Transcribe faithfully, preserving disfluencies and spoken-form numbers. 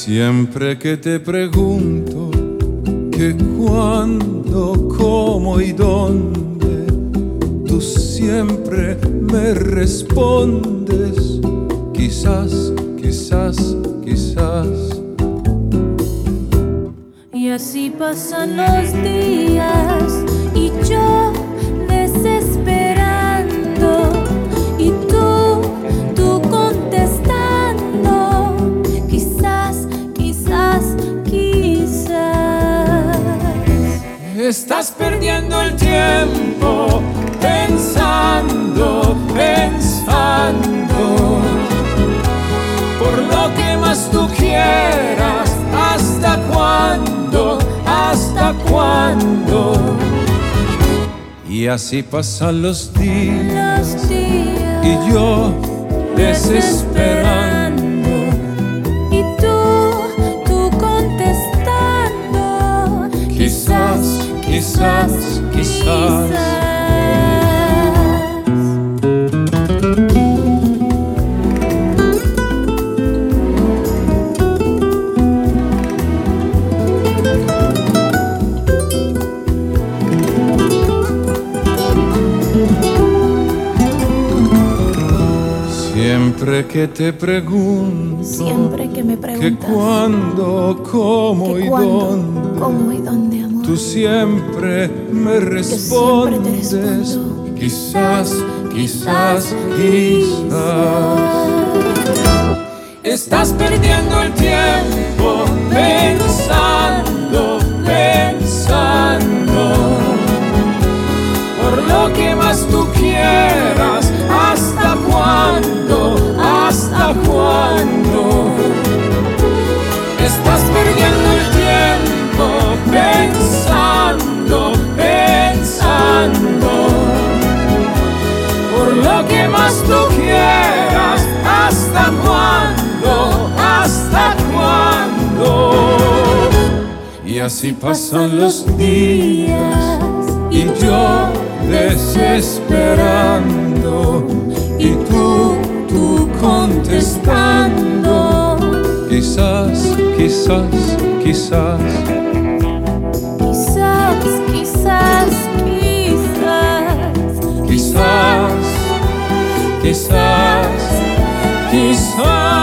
Siempre que te pregunto que cuándo, cómo y dónde, tú siempre me respondes quizás, quizás, quizás. Y así pasan los días y yo desesperando y tú, tú contestando quizás, quizás, quizás. Estás perdiendo el tiempo pensando, pensando por lo que más tú quieras. ¿Hasta cuándo? ¿Hasta cuándo? Y así pasan los días, los días y yo desesperando y tú, tú contestando quizás, quizás, quizás, quizás. Siempre que te pregunto, siempre que me preguntas que cuándo, cómo que y cuándo, dónde, cómo y dónde, amor, tú siempre me respondes siempre te respondo, quizás, quizás, quizás. Estás perdiendo el tiempo pensando, pensando por lo que más tú quieras. ¿Hasta cuándo? ¿Hasta cuándo? Estás perdiendo el tiempo pensando, pensando por lo que más tú quieras. ¿Hasta cuándo? ¿Hasta cuándo? Y así pasan los días y yo desesperando y tú, tú contestando quizás, quizás, quizás, quizás, quizás, quizás, quizás, quizás, quizás.